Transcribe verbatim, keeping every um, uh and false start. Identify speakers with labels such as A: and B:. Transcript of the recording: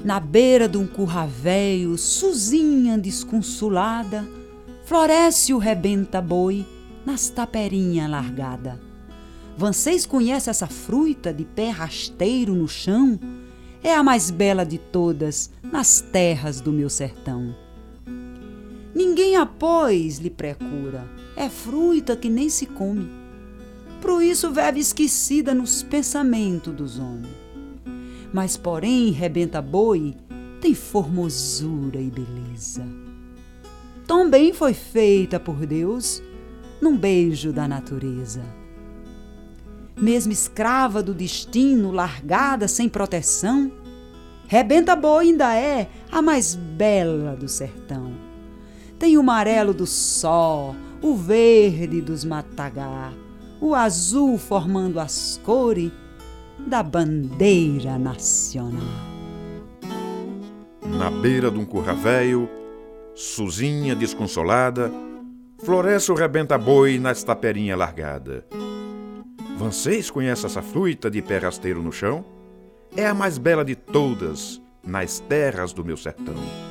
A: Na beira de um curra véio, Suzinha desconsolada, floresce o rebenta-boi nas taperinhas largada. Vocês conhecem essa fruta de pé rasteiro no chão? É a mais bela de todas nas terras do meu sertão. Ninguém a pois lhe procura, é fruta que nem se come. Por isso vive esquecida nos pensamentos dos homens. Mas porém, rebenta-boi tem formosura e beleza. Também foi feita por Deus num beijo da natureza. Mesmo escrava do destino, largada sem proteção, rebenta-boi ainda é a mais bela do sertão. Tem o amarelo do sol, o verde dos matagá, o azul formando as cores da bandeira nacional.
B: Na beira de um curra véio, Suzinha desconsolada, floresce o rebenta-boi nas taperinhas largada. Vocês conhecem essa fruta de pé rasteiro no chão? É a mais bela de todas nas terras do meu sertão.